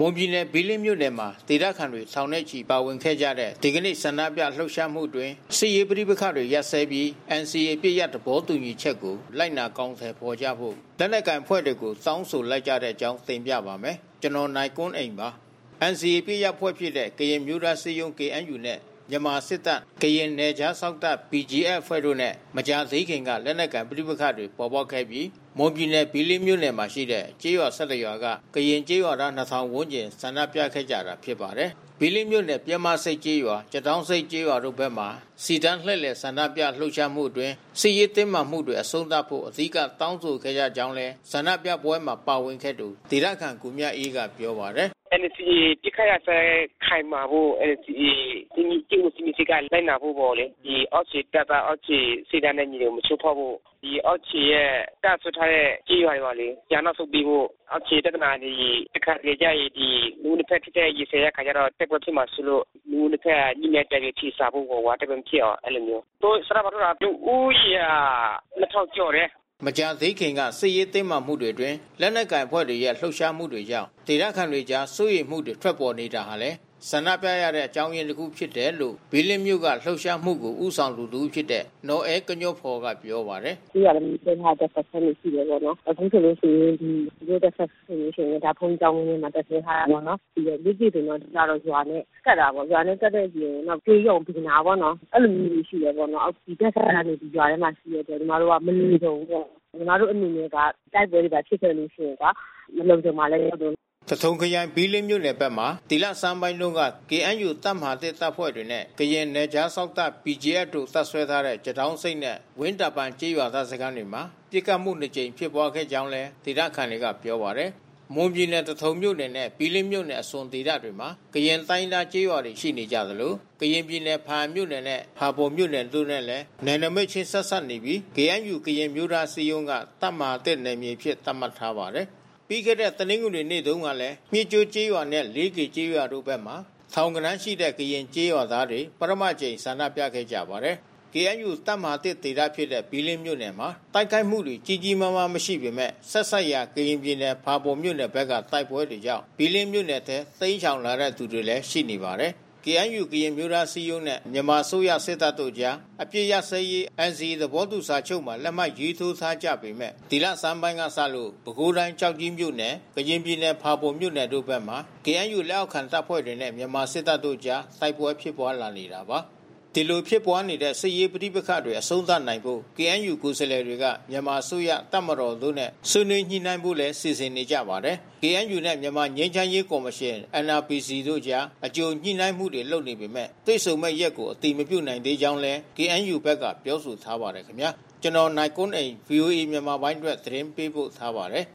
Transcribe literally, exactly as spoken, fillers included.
မွန်ပြည်နယ်ဘီလင်းမြို့နယ်မှာဒေသခံတွေထောင်နဲ့ချီပါဝင်ခဲ့ကြတဲ့ဒီကနေ့ဆန္ဒပြလှုပ်ရှားမှုတွင်စစ်ရေးပဋိပက္ခတွေရပ်စဲပြီး အန် စီ အေ ပြည့်ရသဘောတူညီချက်ကိုလိုက်နာကောင်းဆယ်ဖော်ကြဖို့လက်နက်ကိုင်ဖွဲ့တွေကိုတောင်းဆိုလိုက်ကြတဲ့အကြောင်းတင်ပြပါမယ်။ကျွန်တော်နိုင်ကွန်းအိမ်ပါ။ အန် စီ အေ ပြည့်ရဖွဲ့ဖြစ်တဲ့ကရင်မျိုးသားစစ်ရုံး ကေ အန် ယူ နဲ့မြန်မာစစ်တပ်ကရင်နယ်ခြားစောင့်တပ် ပီ ဂျီ အက်ဖ် ဖွဲ့တို့နဲ့မကြာသေးခင်ကလက်နက်ကိုင်ပဋိပက္ခတွေပေါ်ပေါက်ခဲ့ပြီးမွန်ပြည်နယ်ဘီလင်းမြို့နယ်မှာရှိတဲ့ကျေးရွာ ၁၁ ရွာကကရင်ကျေးရွာသား နှစ်ထောင် ဝန်းကျင်ဆန္ဒပြခဲ့ကြတာဖြစ်ပါတယ်။ဘီလင်းမြို့နယ်ပြမစိတ်ကျေးရွာ၊ကျတောင်းစိတ်ကျေးရွာတို့ဘက်မှာစီတန်းလှည့်လည်ဆန္ဒပြလှုပ်ရှားမှုအတွင်းစစ်ရေးတင်းမာမှုတွေအဆုံးသတ်ဖို့အဓိကတောင်းဆိုခဲ့ကြကြောင်းလဲဆန္ဒပြပွဲမှာပါဝင်ခဲ့သူဒေသခံကူမြအေးကပြောပါတယ်။အန် စီ အေ ပြစ်ခတ်ရစဲခိုင်မာဖို့ အန် စီ အေ ဒီနေ့ကျင်းစီမီစီကလိုက်နာဖို့ပေါ့လေဒီအော့ချီတပ်သားအော့ချီစီတန်းနဲ့ညီတွေကိုမချိုးဖောက်ဖို့ဒီအော့ချီရဲ့တပ်ဆွထားတဲ့ကြီးရွာတွေပါလေကျန်တော့ဆုတ်ပြီးဖို့အော့ချီတက်နာဒီတစ်ခါလေကြရဒီလူနှစ်ဖက်ဖြစ်တဲ့ရေစဲရခါကြတော့တက်ပွဲဖြစ်မှာဆိုလို့လူနှစ်ဖက်ညီမြတ်တဲ့ဖြီးစားဖို့ဟောဝါတက်ပွဲဖြစ်အောင်အဲ့လိုမျိုးတို့စရပါတော့လူဦးရနှစ်ထောင်ကျော်တယ်မကြာသေးခင်ကစစ်ရေးသိမ်းမှမှုတွေအတွင်းလက်နက်ကိုင်ဖွဲ့တွေရဲ့လှုပ်ရှားမှုတွေကြောင့်ဒေသခံတွေကြားစိုးရိမ်မှုတွေထွက်ပေါ်နေတာဟာလည်းဆန္ဒပြရတဲ့အကြောင်းရင်းတစ်ခုဖြစ်တယ်လို့ဘီလင်းမြို့ကလှုပ်ရှားမှုကိုဥဆောင်သူသူဖြစ်တဲ့နော်အဲကညော့ဖော်ကပြောပါတယ်။ဒီရလည်းပြန်ထားတဲ့ဆက်ဆက်ရှိတယ်ပေါ့နော်။အခုဆိုလို့ရှိရင်ဒီဒီတဲ့ဆက်ဆက်ရှိရင်ဒါဖုန်းကြောင်းနဲ့မှာတက်သေးထားတာပေါ့နော်။ဒီလူကြီးတွေတော့ဒီကတော့ရွာနဲ့ကတ်တာပေါ့။ရွာနဲ့ကတ်တဲ့ပြင်တော့ပြေးရုံပြင်နာပေါ့နော်။အဲ့လိုမျိုးရှိတယ်ပေါ့နော်။ဒီတက်ဆက်ကနေဒီရွာထဲမှာရှိရတယ်ဒီမှာတို့ကမလို့တော့ဘူးပေါ့။ညီမတို့အနေနဲ့ကတိုက်ပွဲတွေပါဖြစ်ခဲ့လို့ရှိရင်ကမလုံးကြမှာလည်းတော့တထုံခရိုင်ဘီလင်းမြို့နယ်ဘက်မှာတီလစမ်းပိုင်းလုံးက ကေ အန် ယူ တပ်မဟာတစ်တပ်ဖွဲ့တွေနဲ့ကရင်နယ်ခြားစောင့်တပ် ပီ ဂျီ အက်ဖ် တို့တပ်ဆွဲထားတဲ့ကျတောင်းစိတ်နဲ့ဝင်းတာပန်ကျေးရွာသားစခန်းတွေမှာပြစ်ခတ်မှုနှစ်ကြိမ်ဖြစ်ပွားခဲ့ကြောင်းလဲဒေသခံတွေကပြောပါတယ်။မွန်ပြည်နယ်တထုံမြို့နယ်နဲ့ဘီလင်းမြို့နယ်အစွန်ဒေသတွေမှာကရင်တိုင်းသားကျေးရွာတွေရှိနေကြသလိုကရင်ပြည်နယ်ဖာမြို့နယ်နဲ့ဖာပုံမြို့နယ်တို့နဲ့လည်းနယ်နိမိတ်ချင်းဆက်ဆက်နေပြီး ကေ အန် ယူ ကရင်မျိုးသားစီယုံကတပ်မဟာတစ်နယ်မြေဖြစ်သတ်မှတ်ထားပါတယ်။ပြီးခဲ့တဲ့တနင်္ဂနွေနေ့တုန်းကလည်းမြစ်ကျိုးကျေးရွာနဲ့လေးကေကျေးရွာတို့ဘက်မှာထောင်ကနန်းရှိတဲ့ကရင်ကျေးရွာသားတွေပရမကျိန်ဆန္ဒပြခဲ့ကြပါတယ်။ ကေ အန် ယူ တပ်မဟာတစ်ဒေသဖြစ်တဲ့ဘီလင်းမြို့နယ်မှာတိုက်ခိုက်မှုတွေကြီးကြီးမားမားမရှိပေမဲ့ဆက်ဆက်ရာကရင်ပြည်နယ်ဖာပုံမြို့နယ်ဘက်ကတိုက်ပွဲတွေကြောင့်ဘီလင်းမြို့နယ်ထဲသိမ်းချောင်လာတဲ့သူတွေလည်းရှိနေပါတယ်။ ကေ အန် ယူ ကရင်မျိုးသားစီယုံနဲ့မြန်မာဆိုရစစ်တပ်တို့ကြားအပြစ်ရစဲရေး အန် စီ အေ သဘောတူစာချုပ်မှာလက်မှတ်ရေးထိုးထားကြပေမဲ့ဒီလဆန်းပိုင်းကစလို့ပဲခူးတိုင်းကျောက်ကြီးမြို့နယ်ကရင်ပြည်နယ်ဖာပုံမြို့နယ်တို့ဘက်မှာ ကေ အန် ယူ လက်အောက်ခံတပ်ဖွဲ့တွေနဲ့မြန်မာစစ်တပ်တို့ကြားတိုက်ပွဲဖြစ်ပွားလာနေတာပါဒီလိုဖြစ်ပွားနေတဲ့စစ်ရေးပဋိပက္ခတွေအဆုံးသတ်နိုင်ဖို့ ကေ အန် ယူ ကိုယ်စားလှယ်တွေကမြန်မာအစိုးရတပ်မတော်တို့နဲ့ဆွေးနွေးညှိနှိုင်းဖို့လည်းစီစဉ်နေကြပါတယ်။ ကေ အန် ယူ နဲ့မြန်မာငြိမ်းချမ်းရေးကော်မရှင် အန် အာရ် ပီ စီ တို့ကြားအကြိုညှိနှိုင်းမှုတွေလုပ်နေပေမဲ့တွေ့ဆုံမဲ့ရက်ကိုအတည်မပြုနိုင်သေးကြောင်းလည်း ကေ အန် ယူ ဘက်ကပြောဆိုထားပါတယ်ခင်ဗျာ။ကျွန်တော်နိုင်ကွန်းအိန် ဗွီအိုအေမြန်မာပိုင်းအတွက်သတင်းပေးပို့ထားပါတယ်